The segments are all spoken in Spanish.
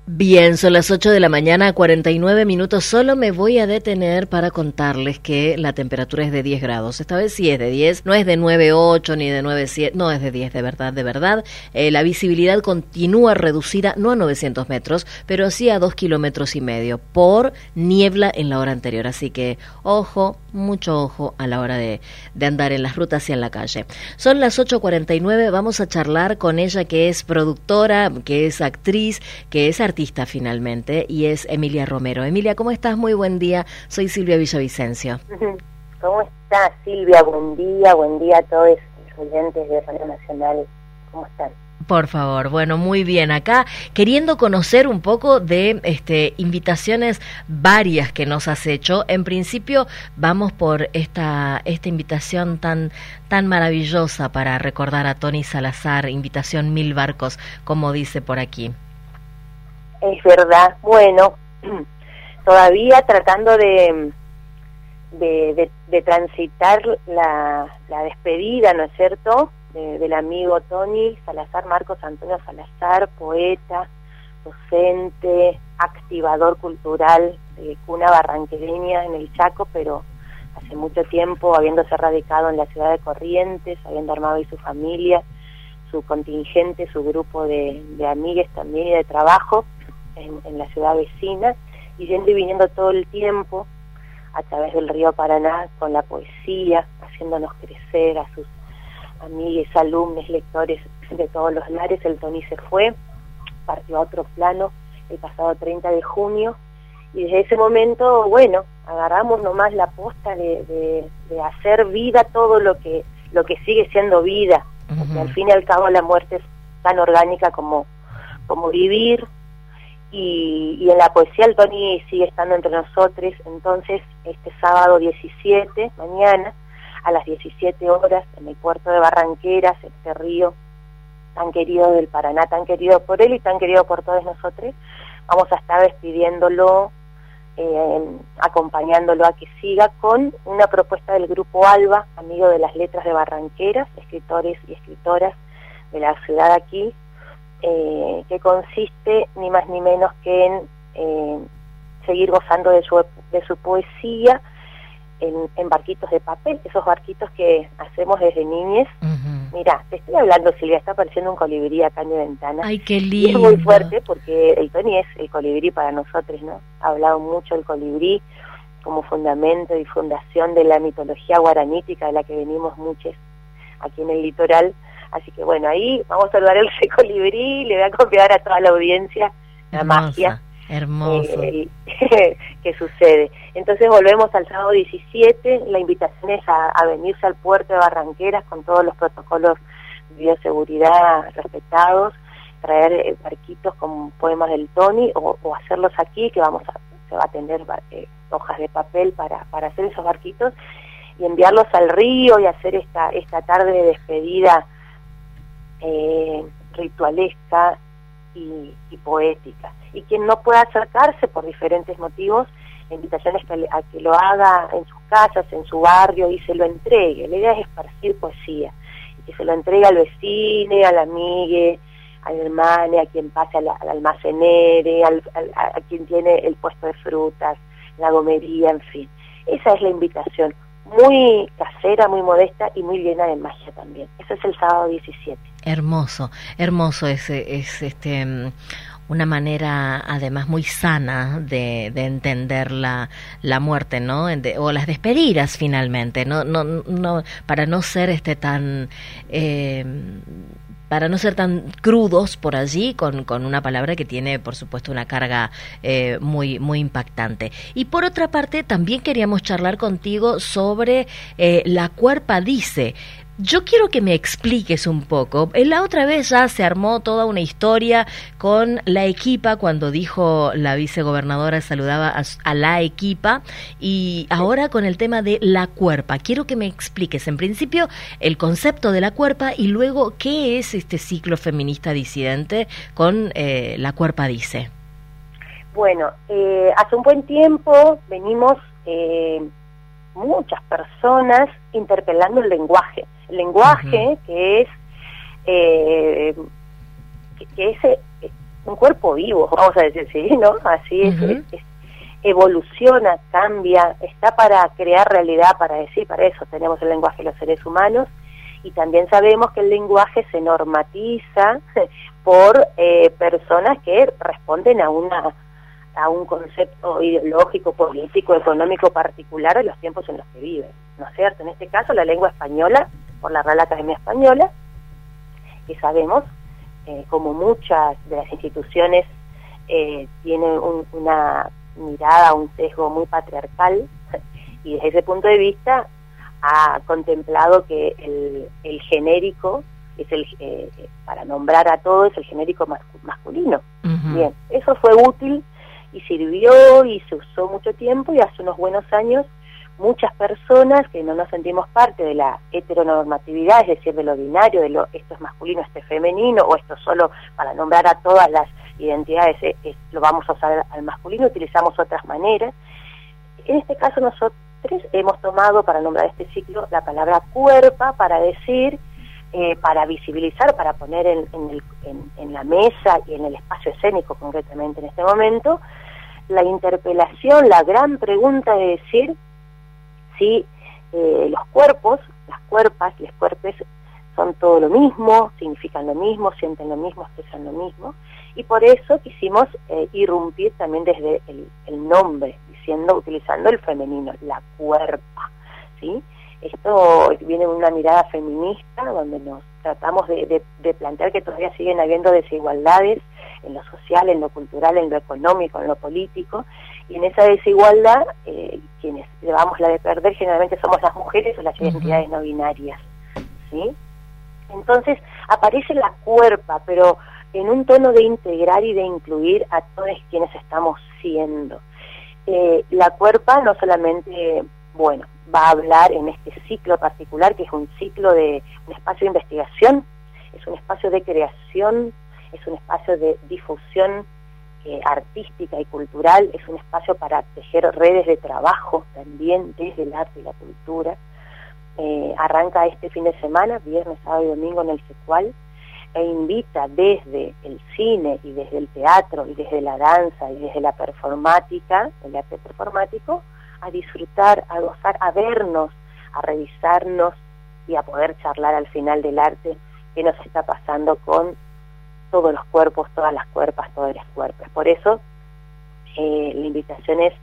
Bien, son las 8 de la mañana, 49 minutos. Solo me voy a detener para contarles que la temperatura es de 10 grados. Esta vez sí es de 10, no es de 9,8 ni de 9,7, no es de 10, de verdad, de verdad. La visibilidad continúa reducida, no a 900 metros, pero sí a 2,5 kilómetros por niebla en la hora anterior. Así que ojo, mucho ojo a la hora de andar en las rutas y en la calle. Son las 8:49, vamos a charlar con ella, que es productora, que es actriz, que es artista finalmente, y es Emilia Romero. Emilia, ¿cómo estás? Muy buen día. Soy Silvia Villavicencio. ¿Cómo estás, Silvia? Buen día a todos los oyentes de Radio Nacional. ¿Cómo están? Por favor, bueno, muy bien. Acá queriendo conocer un poco de invitaciones varias que nos has hecho. En principio vamos por esta invitación tan maravillosa para recordar a Tony Salazar, invitación 1000 barcos, como dice por aquí. Es verdad. Bueno, todavía tratando de transitar la despedida, ¿no es cierto?, del amigo Tony Salazar, Marcos Antonio Salazar, poeta, docente, activador cultural de cuna barranquereña en el Chaco, pero hace mucho tiempo habiéndose radicado en la ciudad de Corrientes, habiendo armado ahí su familia, su contingente, su grupo de amigues también y de trabajo en la ciudad vecina, y yendo y viniendo todo el tiempo a través del río Paraná con la poesía, haciéndonos crecer a sus amigues, alumnos, lectores de todos los lares. El Tony se fue, partió a otro plano el pasado 30 de junio, y desde ese momento, bueno, agarramos nomás la posta de hacer vida todo lo que sigue siendo vida, porque al fin y al cabo la muerte es tan orgánica como vivir, y en la poesía el Tony sigue estando entre nosotros. Entonces este sábado 17, mañana, a las 17 horas, en el puerto de Barranqueras, este río tan querido del Paraná, tan querido por él y tan querido por todos nosotros, vamos a estar despidiéndolo, acompañándolo a que siga con una propuesta del Grupo Alba, amigo de las letras de Barranqueras, escritores y escritoras de la ciudad aquí, que consiste ni más ni menos que en seguir gozando de su poesía en barquitos de papel, esos barquitos que hacemos desde niñez. Mira, te estoy hablando, Silvia, está apareciendo un colibrí acá en mi ventana. ¡Ay, qué lindo! Y es muy fuerte porque el Tony es el colibrí para nosotros, ¿no? Ha hablado mucho el colibrí como fundamento y fundación de la mitología guaranítica, de la que venimos muchos aquí en el litoral. Así que bueno, ahí vamos a saludar el colibrí, le voy a convidar a toda la audiencia la magia. Hermoso. Que sucede. Entonces volvemos al sábado 17, la invitación es a venirse al puerto de Barranqueras con todos los protocolos de bioseguridad respetados, traer barquitos con poemas del Tony o hacerlos aquí, que se va a tener hojas de papel para hacer esos barquitos y enviarlos al río y hacer esta tarde de despedida ritualesca y poética. Y quien no pueda acercarse por diferentes motivos, la invitación es a que lo haga en sus casas, en su barrio, y se lo entregue. La idea es esparcir poesía, y que se lo entregue al vecino, al amigue, al hermano, a quien pase al almacenere, a quien tiene el puesto de frutas, la gomería, en fin. Esa es la invitación, muy casera, muy modesta y muy llena de magia también. Eso es el sábado 17. Hermoso es una manera además muy sana de entender la muerte, ¿no? O las despedidas finalmente, no para no ser para no ser tan crudos por allí con una palabra que tiene, por supuesto, una carga muy muy impactante. Y por otra parte, también queríamos charlar contigo sobre La Cuerpa Dice. Yo quiero que me expliques un poco. La otra vez ya se armó toda una historia con la equipa, cuando dijo la vicegobernadora, saludaba a la equipa, y ahora con el tema de La Cuerpa. Quiero que me expliques, en principio, el concepto de La Cuerpa y luego qué es este ciclo feminista disidente con La Cuerpa Dice. Bueno, hace un buen tiempo venimos muchas personas interpelando el lenguaje. El lenguaje que es un cuerpo vivo, vamos a decir, sí, ¿no? Así es, evoluciona, cambia, está para crear realidad, para decir, para eso tenemos el lenguaje de los seres humanos, y también sabemos que el lenguaje se normatiza por personas que responden a un concepto ideológico, político, económico particular de los tiempos en los que viven, ¿no es cierto? En este caso la lengua española, por la Real Academia Española, que sabemos, como muchas de las instituciones tienen una mirada, un sesgo muy patriarcal, y desde ese punto de vista ha contemplado que el genérico es para nombrar a todo, es el genérico masculino. Bien, eso fue útil y sirvió y se usó mucho tiempo, y hace unos buenos años muchas personas que no nos sentimos parte de la heteronormatividad, es decir, de lo binario, de esto es masculino, esto es femenino, o esto solo para nombrar a todas las identidades lo vamos a usar al masculino, utilizamos otras maneras. En este caso nosotros hemos tomado para nombrar este ciclo la palabra cuerpa para decir, para visibilizar, para poner en la mesa y en el espacio escénico concretamente en este momento, la interpelación, la gran pregunta de decir si los cuerpos, las cuerpas, los cuerpes son todo lo mismo, significan lo mismo, sienten lo mismo, expresan lo mismo, y por eso quisimos irrumpir también desde el nombre, utilizando el femenino, la cuerpa, ¿sí? Esto viene de una mirada feminista, donde nos tratamos de plantear que todavía siguen habiendo desigualdades en lo social, en lo cultural, en lo económico, en lo político, y en esa desigualdad quienes llevamos la de perder generalmente somos las mujeres o las identidades no binarias, ¿sí? Entonces aparece la cuerpa, pero en un tono de integrar y de incluir a todos quienes estamos siendo. La cuerpa no solamente, va a hablar en este ciclo particular, que es un ciclo de un espacio de investigación, es un espacio de creación, es un espacio de difusión artística y cultural, es un espacio para tejer redes de trabajo también desde el arte y la cultura. Arranca este fin de semana, viernes, sábado y domingo en el CECUAL, e invita desde el cine y desde el teatro y desde la danza y desde la performática, el arte performático, a disfrutar, a gozar, a vernos, a revisarnos y a poder charlar al final del arte qué nos está pasando con todos los cuerpos, todas las cuerpas, todos los cuerpos. Por eso la invitación es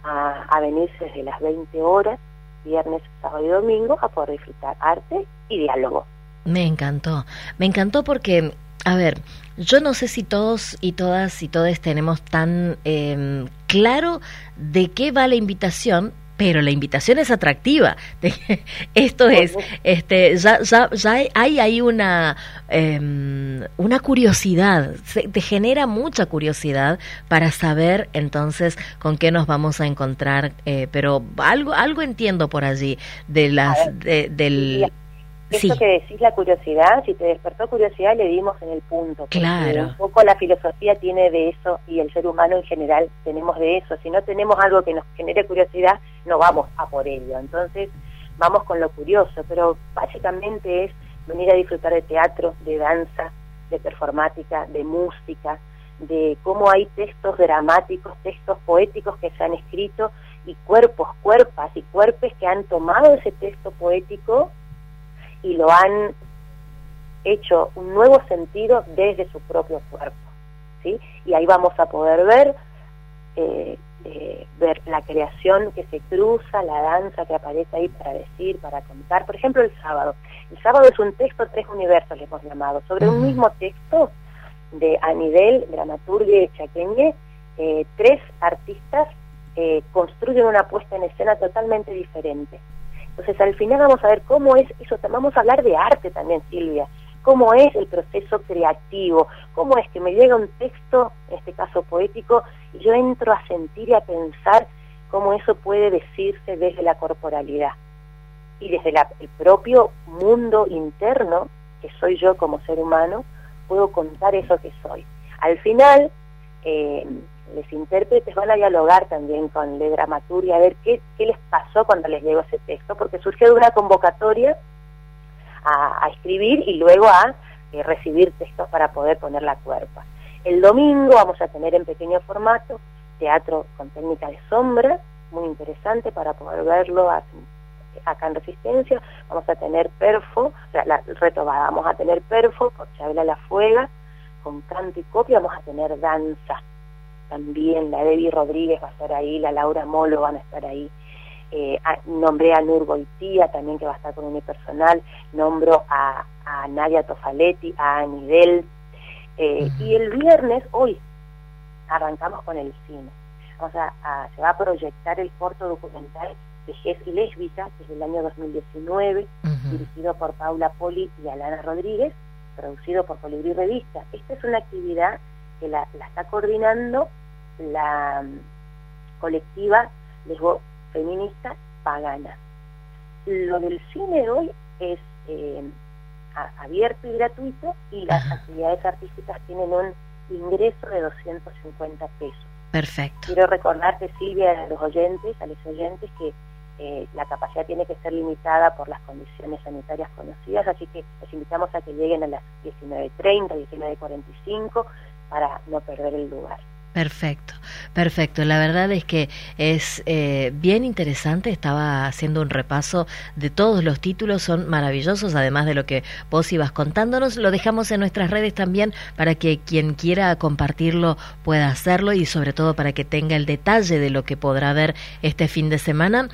a venirse desde las 20 horas, viernes, sábado y domingo, a poder disfrutar arte y diálogo. Me encantó porque, a ver, yo no sé si todos y todas y todes tenemos tan claro de qué va la invitación, pero la invitación es atractiva. Esto es, ya hay ahí una curiosidad, te genera mucha curiosidad para saber entonces con qué nos vamos a encontrar, pero algo entiendo por allí de del... Esto sí. Que decís, la curiosidad, si te despertó curiosidad, le dimos en el punto. Claro. Un poco la filosofía tiene de eso, y el ser humano en general tenemos de eso. Si no tenemos algo que nos genere curiosidad, no vamos a por ello. Entonces, vamos con lo curioso, pero básicamente es venir a disfrutar de teatro, de danza, de performática, de música, de cómo hay textos dramáticos, textos poéticos que se han escrito, y cuerpos, cuerpas y cuerpes que han tomado ese texto poético y lo han hecho un nuevo sentido desde su propio cuerpo, ¿sí? Y ahí vamos a poder ver la creación que se cruza, la danza que aparece ahí para decir, para contar. Por ejemplo, el sábado. El sábado es un texto, 3 universos le hemos llamado. Sobre un mismo texto de a nivel dramaturgia y chaqueñe, 3 artistas construyen una puesta en escena totalmente diferente. Entonces, al final vamos a ver cómo es eso, vamos a hablar de arte también, Silvia, cómo es el proceso creativo, cómo es que me llega un texto, en este caso poético, y yo entro a sentir y a pensar cómo eso puede decirse desde la corporalidad y desde el propio mundo interno, que soy yo como ser humano, puedo contar eso que soy. Al final, los intérpretes van a dialogar también con la dramaturgia, a ver qué les pasó cuando les llegó ese texto, porque surgió de una convocatoria a escribir y luego a recibir textos para poder poner la cuerpa. El domingo vamos a tener en pequeño formato teatro con técnica de sombra, muy interesante para poder verlo acá en Resistencia. Vamos a tener perfo, o sea, la retobada, vamos a tener perfo por Chabela La Fuega, con canto y copia. Vamos a tener danza también, la Debbie Rodríguez va a estar ahí, la Laura Molo van a estar ahí. Nombré a Nur Goitía también, que va a estar con unipersonal. Nombro a Nadia Tofaletti, a Anidel. Y el viernes, hoy, arrancamos con el cine. Se va a proyectar el corto documental Vejez Lésbica, desde el año 2019, dirigido por Paula Poli y Alana Rodríguez, producido por Colibrí Revista. Esta es una actividad que la está coordinando la colectiva lesbo-feminista Pagana. Lo del cine de hoy es abierto y gratuito, y las actividades artísticas tienen un ingreso de 250 pesos. Perfecto. Quiero recordarte, Silvia, a los oyentes, que la capacidad tiene que ser limitada por las condiciones sanitarias conocidas, así que los invitamos a que lleguen a las 19:30, 19:45 para no perder el lugar. Perfecto, perfecto. La verdad es que es bien interesante. Estaba haciendo un repaso de todos los títulos, son maravillosos, además de lo que vos ibas contándonos. Lo dejamos en nuestras redes también para que quien quiera compartirlo pueda hacerlo, y sobre todo para que tenga el detalle de lo que podrá ver este fin de semana.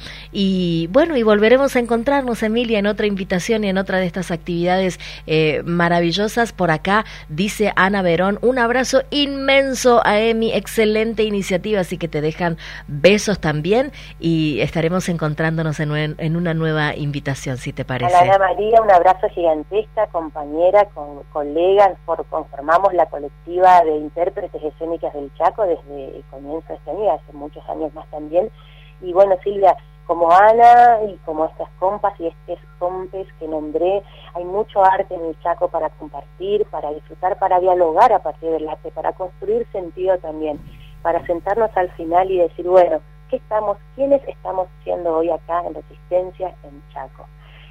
Y bueno, y volveremos a encontrarnos, Emilia, en otra invitación y en otra de estas actividades maravillosas. Por acá dice Ana Verón, un abrazo inmenso a Emi, excelente iniciativa, así que te dejan besos también, y estaremos encontrándonos en una nueva invitación, si te parece. A la Ana María, un abrazo gigantesca, compañera, colega. Conformamos la colectiva de intérpretes escénicas del Chaco desde el comienzo de este año, hace muchos años más también. Y bueno, Silvia, como Ana y como estas compas y estos compes que nombré, hay mucho arte en el Chaco para compartir, para disfrutar, para dialogar a partir del arte, para construir sentido también, para sentarnos al final y decir, bueno, ¿quiénes estamos siendo hoy acá en Resistencia, en Chaco?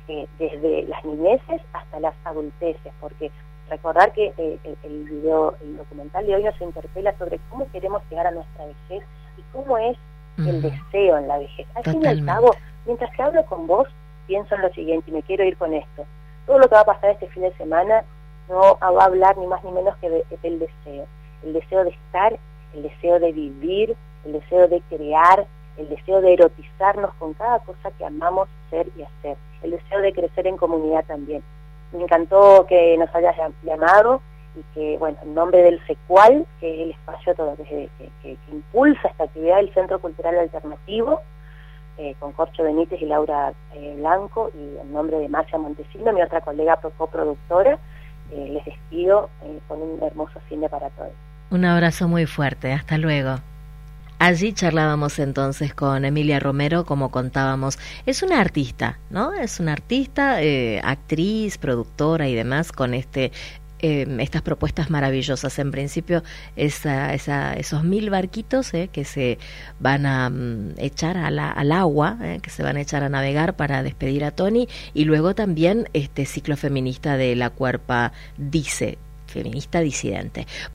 Desde las niñeces hasta las adulteces, porque recordar que el documental de hoy nos interpela sobre cómo queremos llegar a nuestra vejez y cómo es el deseo en la vejez. Al fin y al cabo, mientras que hablo con vos, pienso en lo siguiente, y me quiero ir con esto. Todo lo que va a pasar este fin de semana no va a hablar ni más ni menos que del deseo. El deseo de estar, el deseo de vivir, el deseo de crear, el deseo de erotizarnos con cada cosa que amamos ser y hacer. El deseo de crecer en comunidad también. Me encantó que nos hayas llamado, y que, bueno, en nombre del SECUAL, que es el espacio que impulsa esta actividad del Centro Cultural Alternativo, con Corcho Benítez y Laura Blanco, y en nombre de Marcia Montesino, mi otra colega coproductora, les despido con un hermoso cine para todos. Un abrazo muy fuerte, hasta luego. Allí charlábamos entonces con Emilia Romero, como contábamos. Es una artista, ¿no? Es una artista, actriz, productora y demás, con estas propuestas maravillosas. En principio, esos 1000 barquitos que se van a echar al agua, que se van a echar a navegar para despedir a Tony, y luego también este ciclo feminista de La Cuerpa Dice, feminista disidente.